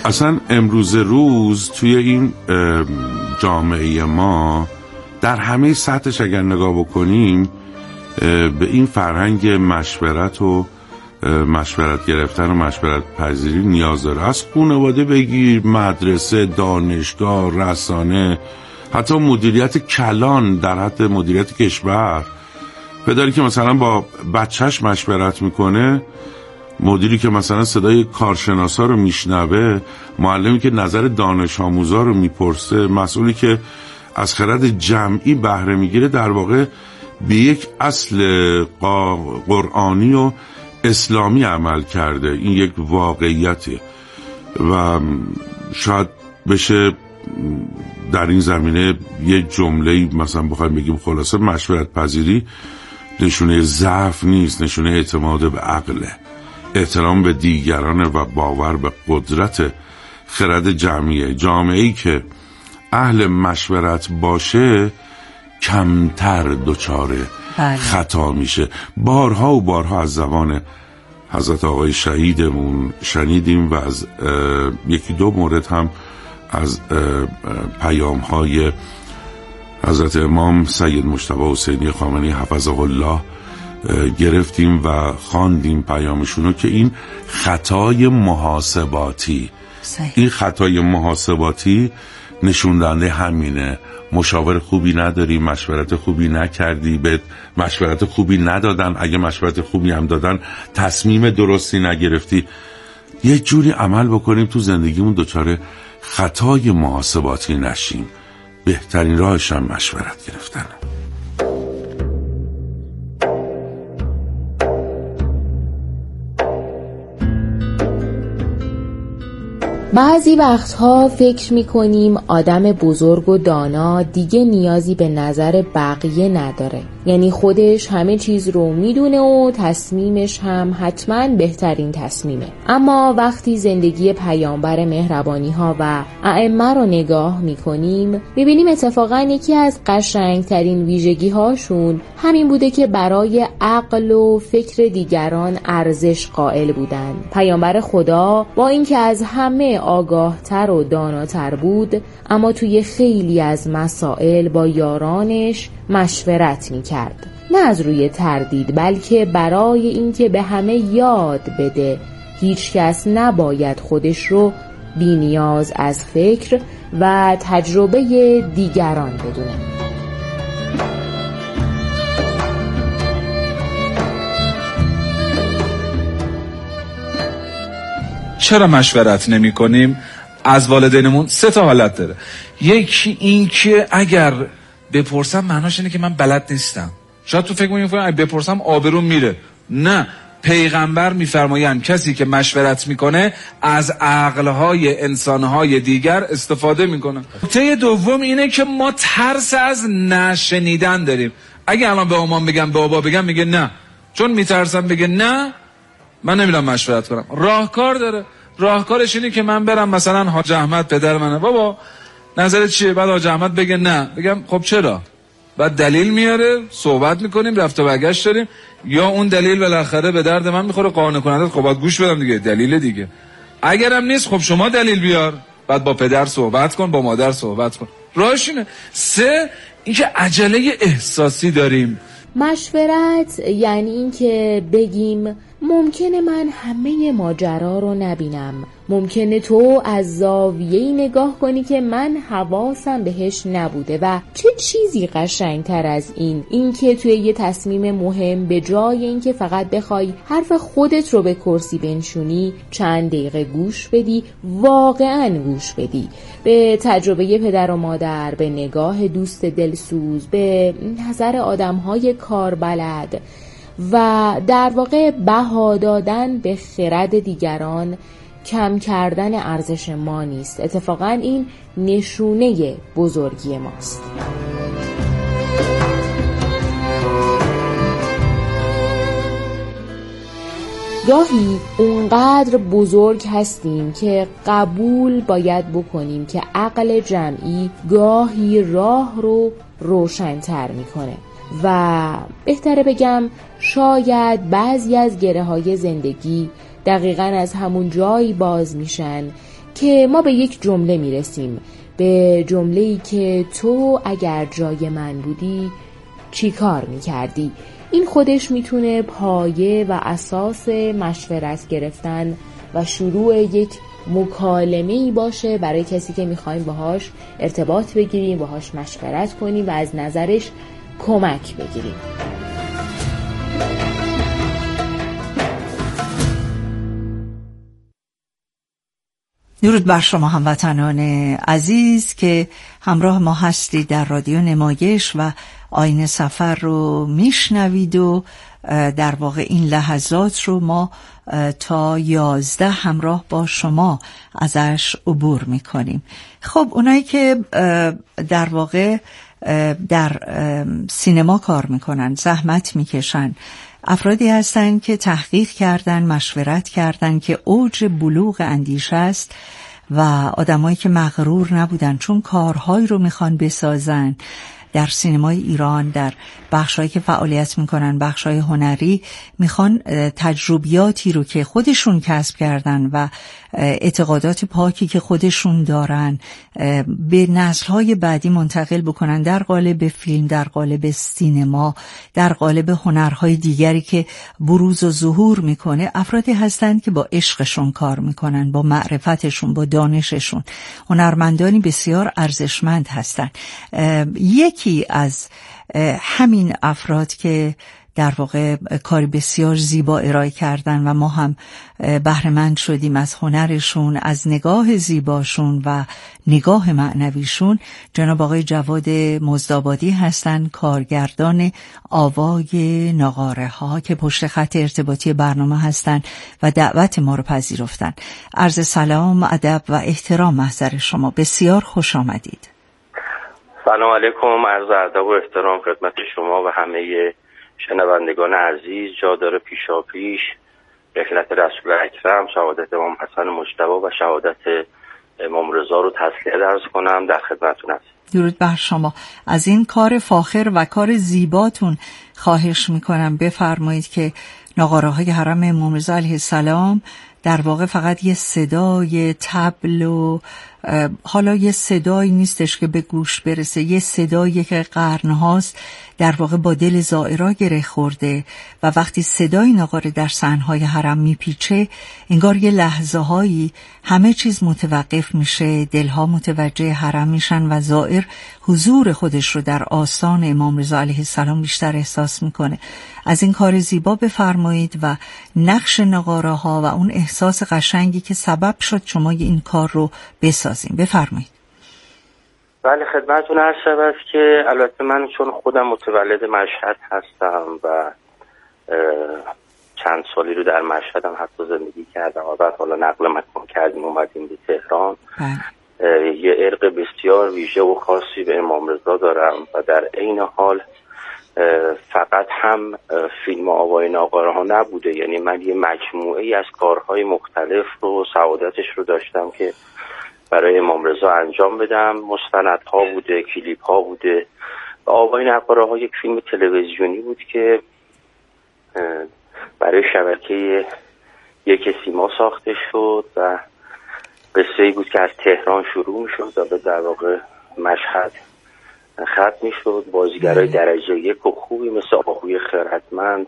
اصلا امروز روز توی این جامعه ما در همه سطحش اگر نگاه بکنیم به این فرهنگ مشورت و مشورت گرفتن و مشورت پذیری نیاز داره. از خانواده بگیر، مدرسه، دانشگاه، رسانه، حتی مدیریت کلان در حد مدیریت کشور. پدری که مثلا با بچهش مشورت میکنه، مدیری که مثلا صدای کارشناسا رو میشنوه، معلمی که نظر دانش آموزا رو میپرسه، مسئولی که از خرد جمعی بهره میگیره، در واقع به یک اصل قرآنی و اسلامی عمل کرده. این یک واقعیته و شاید بشه در این زمینه یه جمله مثلا بخوایم بگیم خلاصه مشورت پذیری نشونه ضعف نیست، نشونه اعتماد به عقله، احترام به دیگران و باور به قدرت خرد جمعیه. جامعه‌ای که اهل مشورت باشه کمتر دچار خطا میشه. بارها و بارها از زبان حضرت آقای شهیدمون شنیدیم و از یکی دو مورد هم از پیام‌های حضرت امام سید مجتبی حسینی خامنه‌ای حفظه الله گرفتیم و خواندیم پیامشونو که این خطای محاسباتی این خطای محاسباتی نشون دهنده همینه. مشاور خوبی نداری، مشورت خوبی نکردی، به مشورت خوبی ندادن، اگه مشورت خوبی هم دادن تصمیم درستی نگرفتی. یه جوری عمل بکنیم تو زندگیمون دچار خطای محاسباتی نشیم. بهترین راهش هم مشورت گرفتن. بعضی وقتها فکر میکنیم آدم بزرگ و دانا دیگه نیازی به نظر بقیه نداره، یعنی خودش همه چیز رو میدونه و تصمیمش هم حتما بهترین تصمیمه. اما وقتی زندگی پیامبر مهربانی ها و ائمه رو نگاه میکنیم میبینیم اتفاقا یکی از قشنگترین ویژگی هاشون همین بوده که برای عقل و فکر دیگران ارزش قائل بودن. پیامبر خدا با اینکه از همه آگاهتر و داناتر بود، اما توی خیلی از مسائل با یارانش مشورت میکرد، نه از روی تردید بلکه برای اینکه به همه یاد بده هیچ کس نباید خودش رو بی نیاز از فکر و تجربه دیگران بدونه. چرا مشورت نمی کنیم؟ از والدینمون 3 حالت داره. یکی این که اگر بپرسم معناش اینه که من بلد نیستم. شاید تو فکر می‌کنی اگه بپرسم آبروم میره. نه، پیغمبر میفرمایند کسی که مشورت میکنه از عقلهای انسانهای دیگر استفاده میکنه. نکته دوم اینه که ما ترس از نشنیدن داریم. اگه الان به مامان بگم به بابا بگم میگه نه، چون میترسم بگه نه من نمیرم مشورت کنم. راهکار داره. راهکارش اینه که من برم مثلا حاج احمد پدر منه، بابا نظرت چیه؟ بعد حاج احمد بگه نه، بگم خب چرا؟ بعد دلیل میاره، صحبت میکنیم، رفت و برگشت داریم، یا اون دلیل بالاخره به درد من میخوره، قانع کننده، خب باید گوش بدم دیگه، دلیل دیگه. اگرم نیست خب شما دلیل بیار، بعد با پدر صحبت کن، با مادر صحبت کن. راهش اینه. 3 اینکه عجله احساسی داریم. مشورت یعنی این که بگیم ممکنه من همه ماجرا رو نبینم، ممکنه تو از زاویه‌ای نگاه کنی که من حواسم بهش نبوده. و چه چیزی قشنگتر از این که توی یه تصمیم مهم به جای اینکه فقط بخوای حرف خودت رو به کرسی بنشونی، چند دقیقه گوش بدی، واقعاً گوش بدی به تجربه پدر و مادر، به نگاه دوست دلسوز، به نظر آدم‌های کاربلد و در واقع بها دادن به خرد دیگران کم کردن ارزش ما نیست. اتفاقا این نشونه بزرگی ماست. گاهی اونقدر بزرگ هستیم که قبول باید بکنیم که عقل جمعی گاهی راه رو روشن‌تر میکنه و بهتره بگم شاید بعضی از گره‌های زندگی دقیقاً از همون جایی باز میشن که ما به یک جمله میرسیم، به جمله‌ای که تو اگر جای من بودی چی کار میکردی. این خودش میتونه پایه و اساس مشورت گرفتن و شروع یک مکالمه‌ای باشه برای کسی که میخوایم باهاش ارتباط بگیریم، باهاش مشورت کنیم و از نظرش کمک بگیریم. درود بر شما هموطنان عزیز که همراه ما هستید در رادیو نمایش و آینه سفر رو میشنوید و در واقع این لحظات رو ما تا 11 همراه با شما ازش عبور میکنیم. خب اونایی که در واقع در سینما کار میکنن، زحمت میکشن، افرادی هستن که تحقیق کردن، مشورت کردن که اوج بلوغ اندیشه است و آدمایی که مغرور نبودن چون کارهایی رو میخوان بسازن. در سینمای ایران در بخشایی که فعالیت میکنن، بخشای هنری، میخوان تجربیاتی رو که خودشون کسب کردن و اعتقادات پاکی که خودشون دارن به نسل‌های بعدی منتقل بکنن، در قالب فیلم، در قالب سینما، در قالب هنرهای دیگری که بروز و ظهور میکنه. افرادی هستند که با عشقشون کار میکنن، با معرفتشون، با دانششون. هنرمندانی بسیار ارزشمند هستند. یکی از همین افراد که در واقع کاری بسیار زیبا ارائه کردن و ما هم بهره‌مند شدیم از هنرشون، از نگاه زیباشون و نگاه معنویشون، جناب آقای جواد مزدآبادی هستن، کارگردان آوای ناقاره ها که پشت خط ارتباطی برنامه هستن و دعوت ما رو پذیرفتن. عرض سلام، ادب و احترام محضر شما. بسیار خوش آمدید. سلام علیکم، عرض ادب و احترام خدمت شما و همه شنوندگان عزیز. جا داره پیشاپیش رحلت رسول اکرم، شهادت امام حسن مجتبی و شهادت امام رضا رو تسلیت عرض کنم. در خدمتتون هستم. درود بر شما. از این کار فاخر و کار زیباتون خواهش میکنم بفرمایید که ناقاره‌های حرم امام رضا علیه السلام در واقع فقط یه صدای طبل و حالا یه صدایی نیستش که به گوش برسه، یه صدایی که قرنهاست در واقع با دل زائرا گره خورده و وقتی صدای ناقاره در صحنهای حرم میپیچه انگار یه لحظه هایی همه چیز متوقف میشه، دلها متوجه حرم میشن و زائر حضور خودش رو در آستان امام رضا علیه السلام بیشتر احساس میکنه. از این کار زیبا بفرمایید و نقش ناقاره ها و اون احساس قشنگی که سبب شد شما این کار رو بسازیم بفرمایید. بله خدمتتون عرض شود که البته من چون خودم متولد مشهد هستم و چند سالی رو در مشهدم حتی زندگی کردم و بعد حالا نقل مکان کردیم اومدیم به تهران، یه ارق بسیار ویژه و خاصی به امام رضا دارم و در عین حال فقط هم فیلم آوای ناقاره ها نبوده، یعنی من یه مجموعه ای از کارهای مختلف رو سعادتش رو داشتم که برای امام رضا انجام بدم. مستندها بوده، کلیپ ها بوده و آوای ناقاره ها یک فیلم تلویزیونی بود که برای شبکه یک سیما ساخته شد و قصه ای بود که از تهران شروع می شد و به در واقع مشهد ختم می شد. بازیگرای درجه یک و خوبی مثل آقای خیرتمند،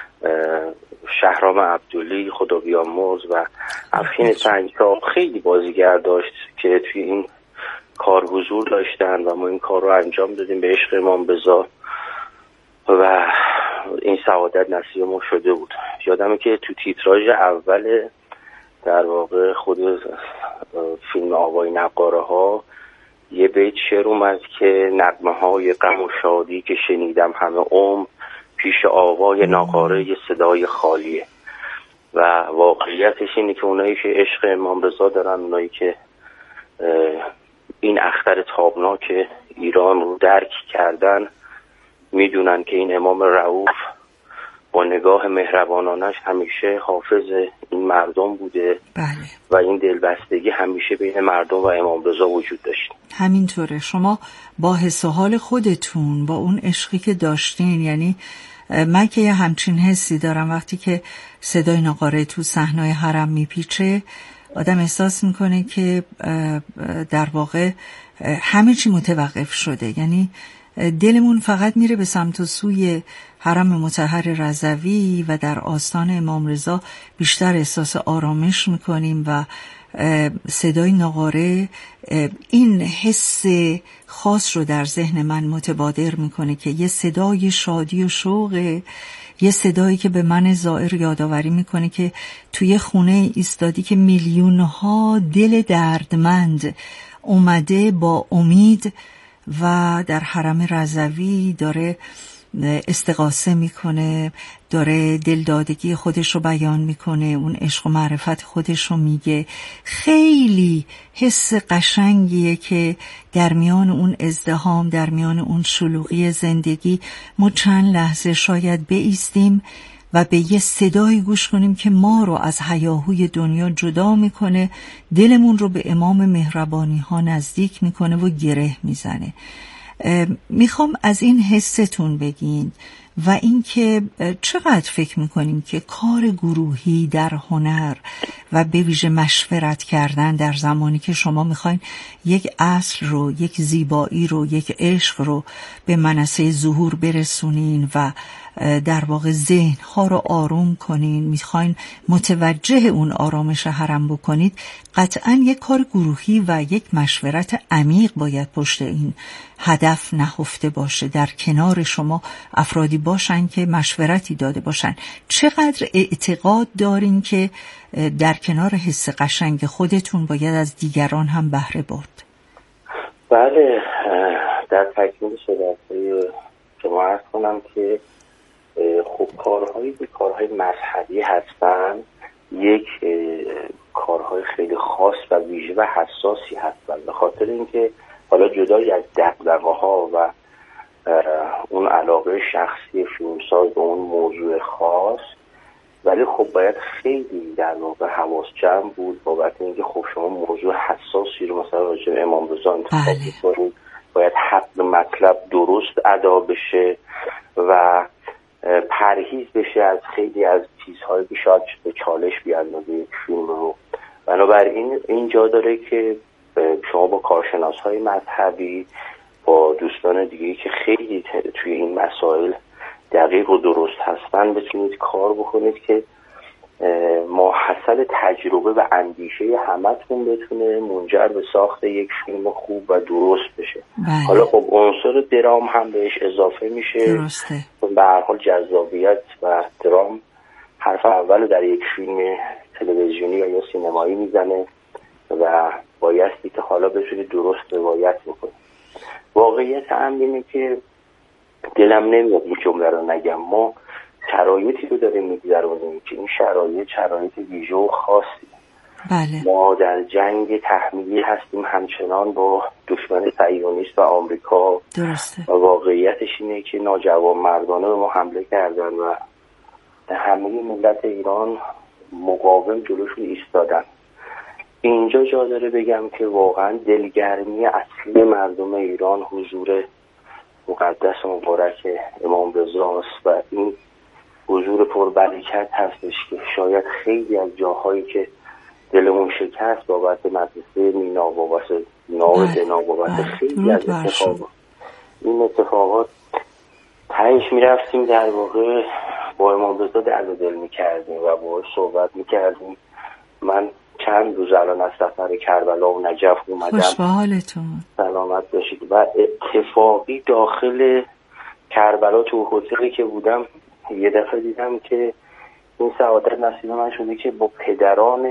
شهرام عبدلی، خدا بیامرز و افشین سنگراب خیلی بازیگر داشت که توی این کار حضور داشتن و ما این کار رو انجام دادیم به عشق امام رضا و این سعادت نصیب ما شده بود. یادمه که تو تیتراژ اول در واقع خود فیلم آوای ناقاره ها یه بیت شعر اومد که نغمه های غم و شادی که شنیدم همه عمر پیش آوای ناقاره یه صدای خالیه و واقعیتش اینه که اونایی که عشق امام رضا دارن، اونایی که این اختر تابناک ایران رو درک کردن میدونن که این امام رؤوف با نگاه مهربانانش همیشه حافظ این مردم بوده. بله. و این دلبستگی همیشه بین مردم و امام رضا وجود داشت. همینطوره. شما با حس و حال خودتون، با اون عشقی که داشتین، یعنی من که یه همچین حسی دارم وقتی که صدای ناقاره تو صحنه‌های حرم میپیچه، آدم احساس میکنه که در واقع همه چی متوقف شده، یعنی دلمون فقط میره به سمت و سوی حرم مطهر رضوی و در آستان امام رضا بیشتر احساس آرامش میکنیم و صدای ناقاره این حس خاص رو در ذهن من متبادر میکنه که یه صدای شادی و شوقه، یه صدایی که به من زائر یادآوری میکنه که توی خونه ایستادی که میلیونها دل دردمند اومده با امید و در حرم رضوی داره استغاثه میکنه، داره دلدادگی خودش رو بیان میکنه، اون عشق و معرفت خودش رو میگه. خیلی حس قشنگیه که در میان اون ازدحام، در میان اون شلوغی زندگی ما چند لحظه شاید بایستیم و به یه صدایی گوش کنیم که ما رو از هیاهوی دنیا جدا میکنه، دلمون رو به امام مهربانی ها نزدیک میکنه و گره میزنه. میخوام از این حستون بگین و اینکه چقدر فکر میکنیم که کار گروهی در هنر و به ویژه مشورت کردن در زمانی که شما میخواین یک اصل رو، یک زیبایی رو، یک عشق رو به منصه ظهور برسونین و در واقع ذهن ها رو آروم کنین، میخواین متوجه اون آرامش حرم بکنید، قطعا یک کار گروهی و یک مشورت عمیق باید پشت این هدف نهفته باشه. در کنار شما افرادی باشن که مشورتی داده باشن. چقدر اعتقاد دارین که در کنار حس قشنگ خودتون باید از دیگران هم بهره برد؟ بله، در تکمیل صحبت‌های شما عرض کنم که خب کارهای مذهبی هستن، یک کارهای خیلی خاص و ویژه و حساسی هستن، به خاطر اینکه حالا جدای از دغدغه‌ها و اون علاقه شخصی فیلمساز به اون موضوع خاص، ولی خب باید خیلی در واقع حواس جمع بود بابت اینکه خب شما موضوع حساسی رو مثلا راجع به امام رضا انتخاب کنید، باید حق مطلب درست ادا بشه و پرهیز بشه از خیلی از چیزهایی که شاید به چالش بیاندازه یک فیلم رو. بنابراین اینجا داره که شما با کارشناس‌های مذهبی، با دوستان دیگه‌ای که خیلی توی این مسائل دقیق و درست هستن بتونید کار بکنید که ماحصل تجربه و اندیشه همتون بتونه منجر به ساخت یک فیلم خوب و درست بشه. حالا خب عنصر درام هم بهش اضافه میشه. درسته. به هر حال جذابیت و درام حرف اول در یک فیلم تلویزیونی یا سینمایی میزنه و بایستی که حالا بتونید درست روایت بکنید. واقعیت هم اینه که دلم نمیاد این جمله رو نگم، ما شرایطی رو داریم میگذرونیم که این شرایط ویژه و خاصی. بله. ما در جنگ تحمیلی هستیم همچنان با دشمن صهیونیست و آمریکا. درسته. و واقعیتش اینه که ناجوانمردانه به ما حمله کردن و همه ملت ایران مقاوم جلوشون ایستادن. اینجا جا داره بگم که واقعا دلگرمی اصلی مردم ایران حضور مقدس و مبارک امام رضا است و این حضور پربرکت هستش که شاید خیلی از جاهایی که دلمون شکست بابت مدرسه مینا، بابت ناو دنا، بابت خیلی از این اتفاقات تهش میرفتیم در واقع با امام رضا درد و دل میکردیم و با صحبت میکردیم. من چند روز الان از سفر کربلا و نجف اومدم. خوش به حالتون. سلامت باشید. و اتفاقی داخل کربلا تو هتلی که بودم یه دفعه دیدم که این سعادت نصیب من شده که با پدران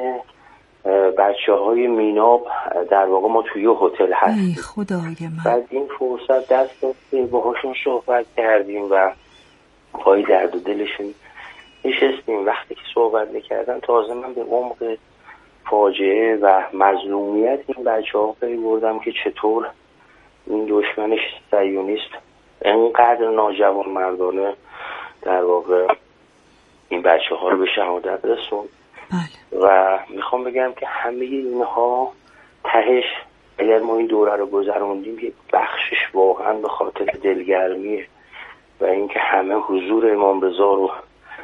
بچه‌های میناب در واقع ما توی هتل هستیم. خدای من. بعد این فرصت دست داشتیم باهاشون صحبت کردیم و پای درد و دلشون نشستیم. وقتی که صحبت می‌کردن تازه من به عمق فاجعه و مظلومیت این بچه‌ها پی بردم که چطور این دشمن صهیونیست انقدر ناجوانمردانه در واقع این بچه‌ها رو به شهادت رسوند. بله. و میخوام بگم که همه اینها تهش اگر ما این دوره رو گذروندیم یک بخشش واقعا به خاطر دلگرمیه و اینکه همه حضور امام رضا رو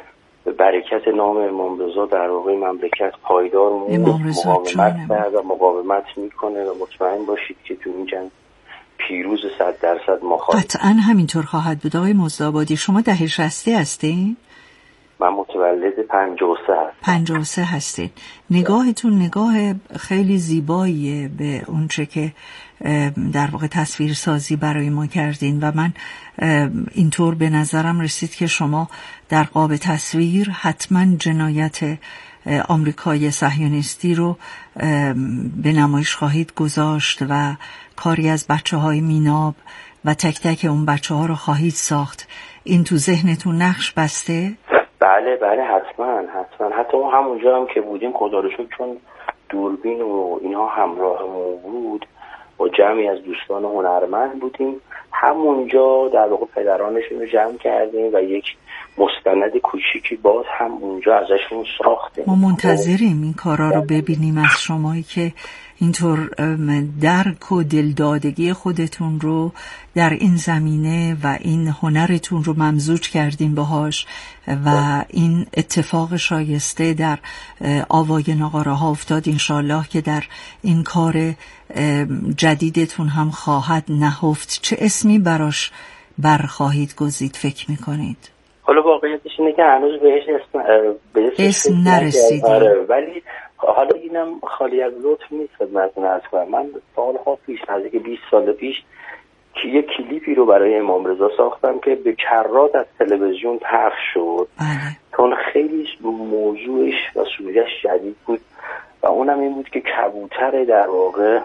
به برکت نام امام رضا در واقع مملکت پایدار مقاومت کرد و مقاومت میکنه و مطمئن باشید که تو این جنگ پیروز 100% ما خواهیم. قطعا همینطور خواهد بود. آقای مزدآبادی شما دهه 60 هستین؟ من متولد 53 هستم. 53 هستین. نگاهتون نگاه خیلی زیباییه به اونچه که در واقع تصویر سازی برای ما کردین و من اینطور به نظرم رسید که شما در قاب تصویر حتما جنایت آمریکای صهیونیستی رو به نمایش خواهید گذاشت و کاری از بچه‌های میناب و تک تک اون بچه‌ها رو خواهید ساخت. این تو ذهنتون نقش بسته؟ بله حتما. حتی همونجا هم که بودیم خدا رو شکر چون دوربین و اینها همراهمون بود با جمعی از دوستان هنرمند بودیم، همونجا در واقع پدرانشون رو جمع کردیم و یک مستند کوچیکی باز هم اونجا ازشون ساختیم. ما منتظریم این کارا رو ببینیم از شمایی که اینطور درک و دلدادگی خودتون رو در این زمینه و این هنرتون رو ممزوج کردین باهاش و این اتفاق شایسته در آوای ناقاره ها افتاد. انشالله که در این کار جدیدتون هم خواهد نهفت. چه اسمی براش برخواهید گزید فکر میکنید؟ حالا واقعیتش اینه که هنوز بهش اسم نرسیدیم. ولی حالا اینم خالی از لطف نیست خدمتتون عرض کنم. من سالها پیش، نزدیک 20 سال پیش یک کلیپی رو برای امام رضا ساختم که به کرات از تلویزیون پخش شد. چون خیلی موضوعش و سوژه‌اش شدید بود و اونم این بود که کبوتر در واقع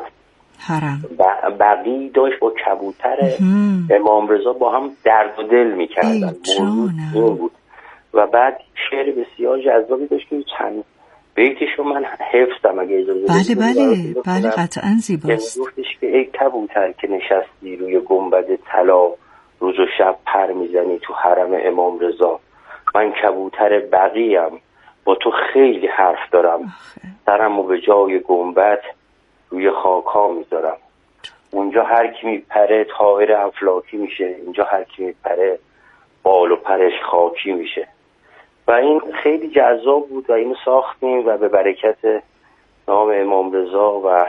بقی داشت با کبوتر امام رضا با هم درد و دل می‌کردن. موضوع این بود و بعد شعر بسیار جذابی داشت که چند بیتشو من حفظم اگه اجازه بدید. بله قطعاً زیباست. گفتش که ای کبوتر که نشستی روی گنبد طلا، روز و شب پر میزنی تو حرم امام رضا، من کبوتر بقیم با تو خیلی حرف دارم، سرمو به جای گنبد روی خاکا میذارم. اونجا هر کی میپره طائر افلاکی میشه، اینجا هر کی میپره بال و پرش خاکی میشه. و این خیلی جذاب بود و اینو ساختیم و به برکت نام امام رضا و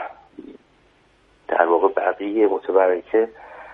در واقع بقیه متبرکه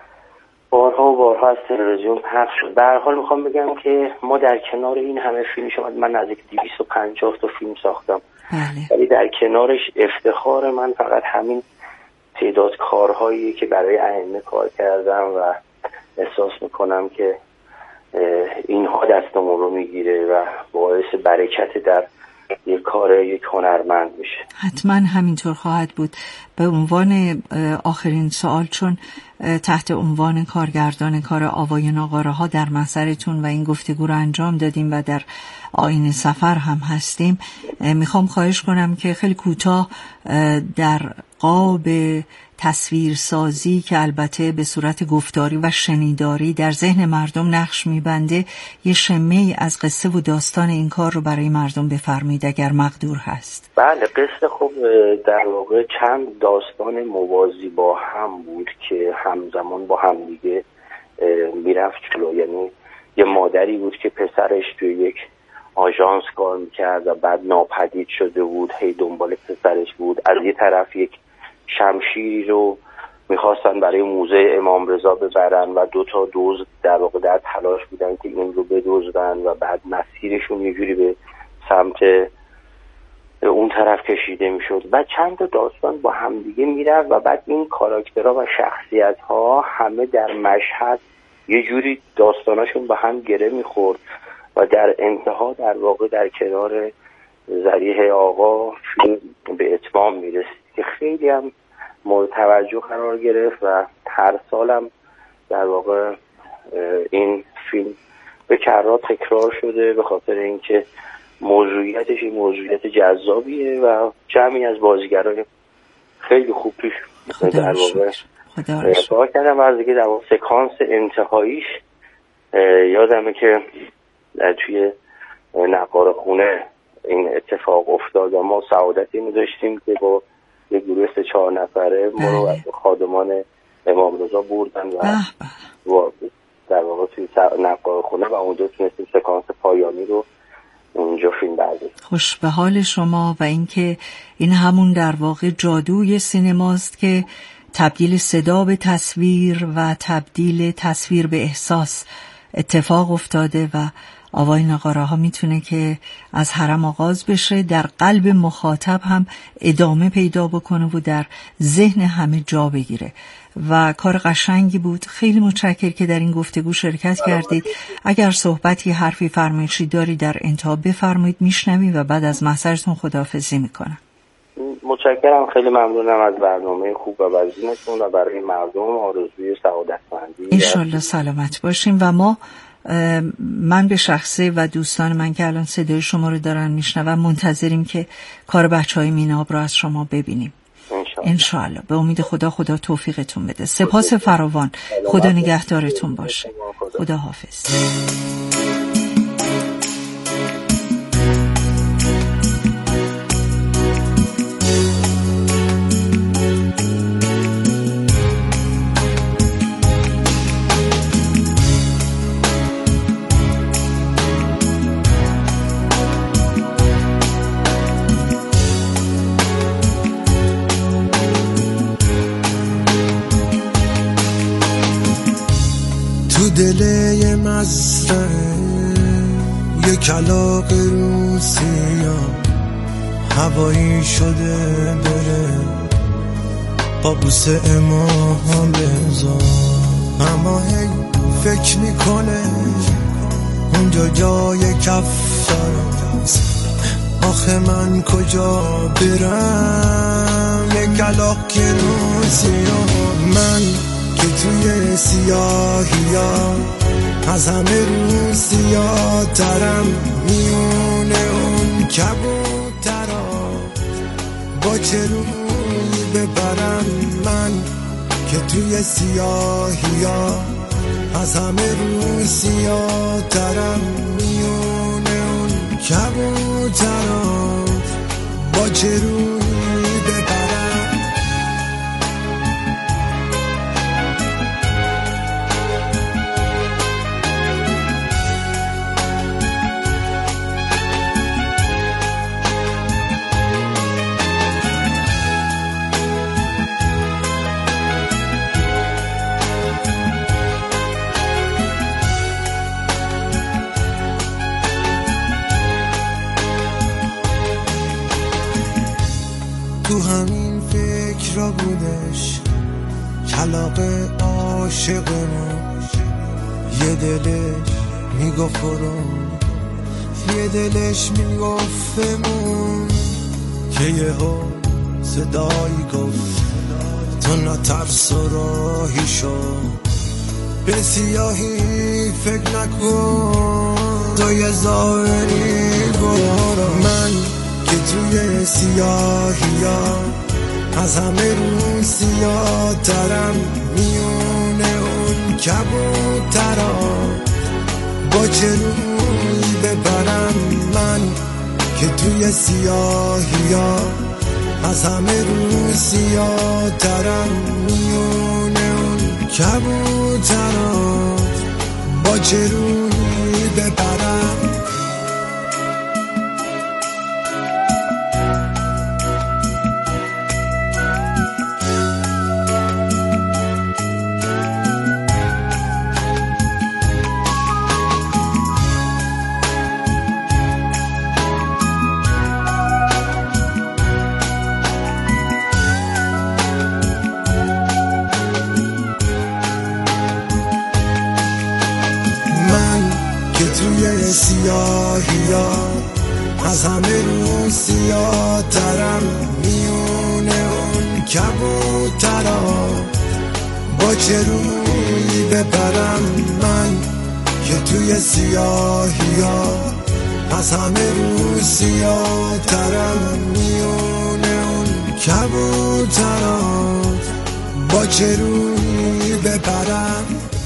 بارها از تلویزیون پخش شد. به هر حال میخوام بگم که ما در کنار این همه فیلم شما، من نزدیک 250 تا فیلم ساختم، ولی در کنارش افتخار من فقط همین تعداد کارهایی که برای ائمه کار کردم و احساس میکنم که اینها دستمون رو میگیره و باعث برکت در یک کار یک هنرمند میشه. حتما همینطور خواهد بود. به عنوان آخرین سوال، چون تحت عنوان کارگردان کار آوای ناقاره ها در محضرتون و این گفتگو رو انجام دادیم و در آیین سفر هم هستیم، میخوام خواهش کنم که خیلی کوتاه در قاب تصویر سازی که البته به صورت گفتاری و شنیداری در ذهن مردم نقش میبنده، یه شمه‌ای از قصه و داستان این کار رو برای مردم بفرمایید اگر مقدور هست. بله، قصه خب در واقع چند داستان موازی با هم بود که همزمان با هم دیگه میرفت جلو. یعنی یه مادری بود که پسرش توی یک آژانس کار میکرد و بعد ناپدید شده بود، هی دنبال پسرش بود. از یه طرف یک شمشیری رو میخواستن برای موزه امام رضا ببرن و 2 تا دزد در واقع در تلاش بودن که این رو بدزدن و بعد مسیرشون یه جوری به سمت اون طرف کشیده میشد. بعد چند تا داستان با هم دیگه میرفت و بعد این کاراکترها و شخصیت‌ها همه در مشهد یه جوری داستاناشون با هم گره میخورد و در انتها در واقع در کنار ذریح آقا فیلم به اتمام میرسید که خیلی هم مورد توجه قرار گرفت و هر سالم در واقع این فیلم به کرات تکرار شده به خاطر اینکه موضوعیتش این موضوعیت جذابیه و جمعی از بازیگرای خیلی خوب توش در واقع کار کردم. از دیگه در واقع سکانس انتهاییش یادمه که توی نقاره خونه این اتفاق افتاد و ما سعادت اینو داشتیم که با یک گروه 3-4 نفره ما رو از خادمان امام رضا بردن و در واقع توی نقاره خونه و اونجا تونستیم سکانس پایانی رو اینجا فیلم برداری. خوش به حال شما. و اینکه این همون در واقع جادوی سینماست که تبدیل صدا به تصویر و تبدیل تصویر به احساس اتفاق افتاده و آوای نقاره ها میتونه که از حرم آغاز بشه، در قلب مخاطب هم ادامه پیدا بکنه و در ذهن همه جا بگیره و کار قشنگی بود. خیلی متشکرم که در این گفتگو شرکت کردید. اگر صحبتی، حرفی، فرمایشی داری در انتها بفرمایید، میشنویم و بعد از محضرتون خداحافظی میکنم. متشکرم، خیلی ممنونم از برنامه خوب و وزینتون و برای مردم آرزوی سعادتمندی. انشالله سلامت باشیم. و من به شخصه و دوستان من که الان صدای شما رو دارن میشنون منتظریم که کار بچهای میناب رو از شما ببینیم. انشالله. به امید خدا توفیقتون بده. سپاس فراوان. خدا نگهدارتون باشه. خدا حافظ. دل مزرعه یک کلاغ روسیا هوایی شده بره با بوسه ماها بزار، اما هی فکر میکنه اونجا جای کف دارست، آخه من کجا برم؟ یک کلاغ روسیا من که توی سیاهیا از همه روسیا ترم، میونه اون کبوترا با چه روی ببرم؟ من که توی سیاهیا از همه روسیا ترم، میونه اون کبوترا با چه روی ببرم؟ تو همین فکر را بودش کلاغ عاشقمون، یه دلش میگفت برو، یه دلش میگفتمون، که یهو صدایی گفت تو نترس و راهی شو، به سیاهی فکر نکن، تو یه ظاهری برو. من که توی سیاهیا از همه روسیا ترم، میونه اون کبوترا با چه روی ببرم؟ من که توی سیاهیا از همه روسیا ترم، میونه اون کبوترا با چه روی ببرم؟ سیاهیا از همه روسیا ترم، میونه اون کبوترا با چه روی ببرم؟ من که توی سیاهیا از همه روسیا ترم، میونه اون کبوترا با چه روی ببرم؟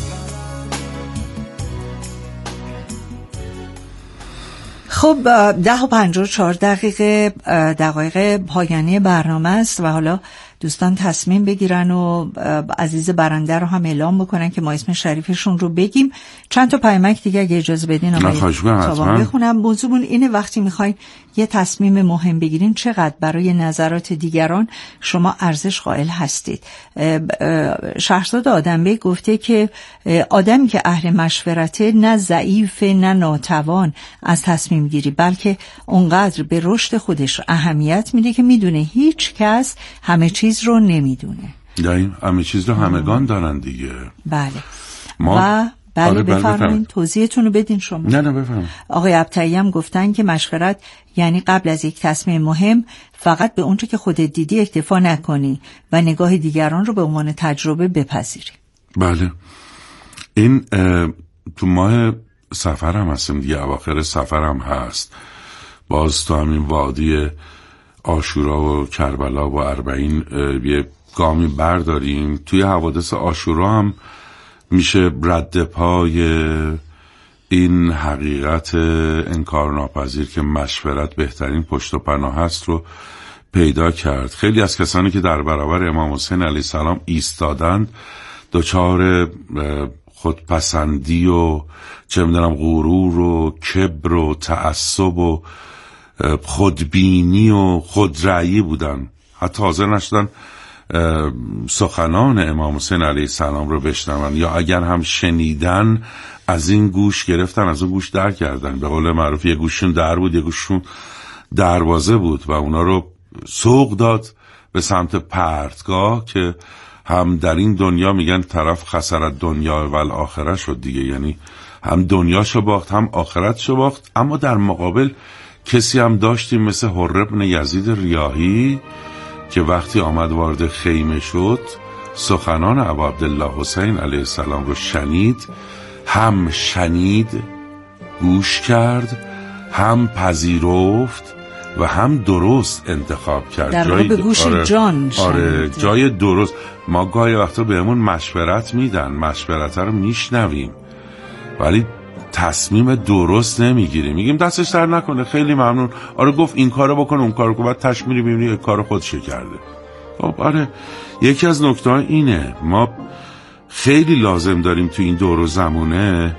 خب 10:54 دقایق پایانی برنامه است و حالا دوستان تصمیم بگیرن و عزیز برنده رو هم اعلام بکنن که ما اسم شریفشون رو بگیم. چند تا پیامک دیگه اگه اجازه بدین آقای تابان بخونم. موضوعمون اینه وقتی میخواین یه تصمیم مهم بگیرین چقدر برای نظرات دیگران شما ارزش قائل هستید. شهرزاد آدمبی گفته که آدمی که اهل مشورته نه ضعیف نه ناتوان از تصمیم گیری، بلکه اونقدر به رشد خودش اهمیت میده که میدونه هیچ کس همه چیز رو نمیدونه. یعنی همه چیز رو همگان دارن دیگه. بله. و بله بفرمایید توضیحتون رو بدین شما. نه بفرمایید. آقای ابتایی هم گفتن که مشورت یعنی قبل از یک تصمیم مهم فقط به اونچه که خودت دیدی اکتفا نکنی و نگاه دیگران رو به عنوان تجربه بپذیری. بله. این تو ماه سفر هم هستیم دیگه، اواخر سفر هم هست. باز تو همین وادی عاشورا و کربلا و اربعین یه گامی برداریم. توی حوادث عاشورا هم میشه رد پای این حقیقت انکارناپذیر که مشورت بهترین پشت و پناه هست رو پیدا کرد. خیلی از کسانی که در برابر امام حسین علیه السلام ایستادند دچار خودپسندی و چه میدونم غرور و کبر و تعصب و خودبینی و خودرأیی بودن. حتی حاضر نشدن سخنان امام حسین علیه السلام رو بشنون، یا اگر هم شنیدن از این گوش گرفتن از اون گوش در کردن. به قول معروف یه گوششون در بود یه گوششون دروازه بود و اونا رو سوق داد به سمت پرتگاه که هم در این دنیا میگن طرف خسارت دنیا و الاخره شد دیگه، یعنی هم دنیاشو باخت هم آخرتشو باخت. اما در مقابل کسی هم داشتیم مثل حر بن یزید ریاحی که وقتی آمد وارد خیمه شد سخنان ابا عبدالله حسین علیه السلام رو شنید، هم شنید گوش کرد، هم پذیرفت و هم درست انتخاب کرد. در واقع به گوش جان شنید. آره جای درست. ما گاهی وقتا بهمون مشورت میدن، مشورت رو میشنویم ولی تصمیم درست نمیگیریم. میگیم دستش در نکنه، خیلی ممنون، آره گفت این کارو بکن اون کارو کن، بعد تش میری ببینی این کارو خودش کرده. خب آره یکی از نکته‌ها اینه، ما خیلی لازم داریم تو این دور و زمونه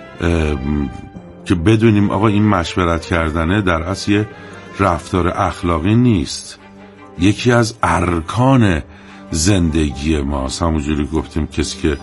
که بدونیم آقا این مشورت کردنه در اصل یه رفتار اخلاقی نیست، یکی از ارکان زندگی ماست. همونجوری گفتیم کسی که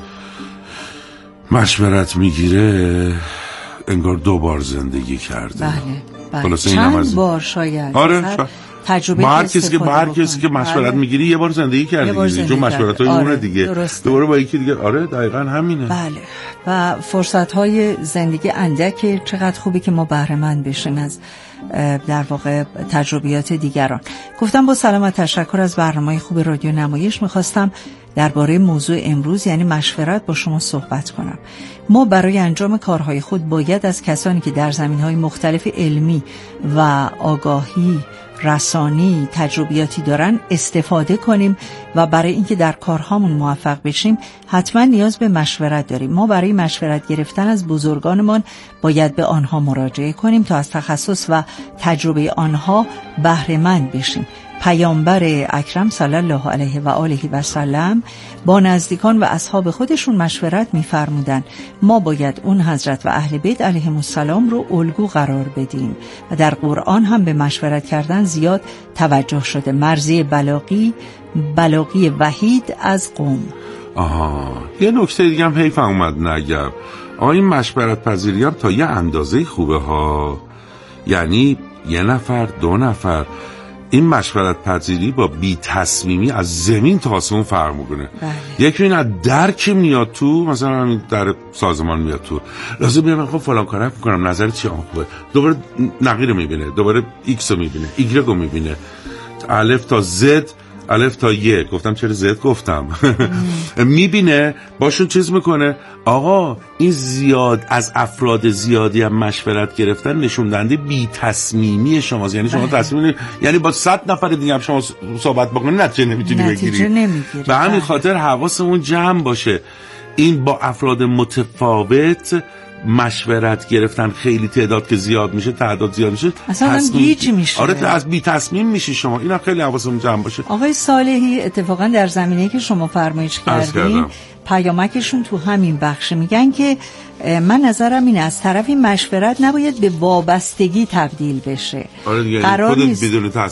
مشورت میگیره انگار 2 بار زندگی کرده. بله چند بار شاید. آره تجربه با هر کسی که مشورت میگیری یه بار زندگی کرده چون مشورت‌های اون دیگه دوباره با یکی دیگه. آره دقیقاً همینه. بله و فرصت‌های زندگی اندکه، چقدر خوبه که ما بهره مند بشیم از در واقع تجربیات دیگران. گفتم با سلام و تشکر از برنامه خوب رادیو نمایش می‌خواستم درباره موضوع امروز یعنی مشورت با شما صحبت کنم. ما برای انجام کارهای خود باید از کسانی که در زمینهای مختلف علمی و آگاهی رسانی تجربیاتی دارن استفاده کنیم و برای اینکه در کارهامون موفق بشیم حتما نیاز به مشورت داریم. ما برای مشورت گرفتن از بزرگانمان باید به آنها مراجعه کنیم تا از تخصص و تجربه آنها بهره مند بشیم. پیامبر اکرم صلی الله علیه و آله و سلم با نزدیکان و اصحاب خودشون مشورت می‌فرمودن. ما باید اون حضرت و اهل بیت علیهم السلام رو الگو قرار بدیم و در قرآن هم به مشورت کردن زیاد توجه شده. مرضی بلاغی وحید از قوم. یه نکته دیگه هم حیف اومد نگم. این مشورت پذیری هم تا یه اندازه خوبه ها، یعنی 1 نفر 2 نفر این مشورت پذیری با بی تصمیمی از زمین تا آسمون فرق میکنه. یکی این از درک میاد تو، مثلا همین در سازمان میاد تو، لازم بیام خب فلان کارو میکنم، نظر چی خوبه، دوباره نقیر میبینه، دوباره ایکس رو میبینه، ایگرگ رو میبینه، الف تا زد، الف تا ی، گفتم چرا زد گفتم میبینه، باشون چیز میکنه. آقا این زیاد از افراد زیادی هم مشورت گرفتن نشون دهنده بی تصمیمی شماست. یعنی شما تصمیم یعنی با 100 نفر دیگه هم شما صحبت بکنید نتیجه نمیتونی بگیری. به همین خاطر حواسمون جمع باشه. این با افراد متفاوت مشورت گرفتن خیلی تعداد که زیاد میشه، تعداد زیاد میشه، اصلا گیج میشه. آره از بی تصمیم میشی شما. اینا خیلی حواسمون جمع باشه. آقای صالحی اتفاقا در زمینه که شما فرمایش کردین پیامکشون تو همین بخش میگن که من نظرم اینه از طرفی مشورت نباید به وابستگی تبدیل بشه. آره دیگه، قرار نیست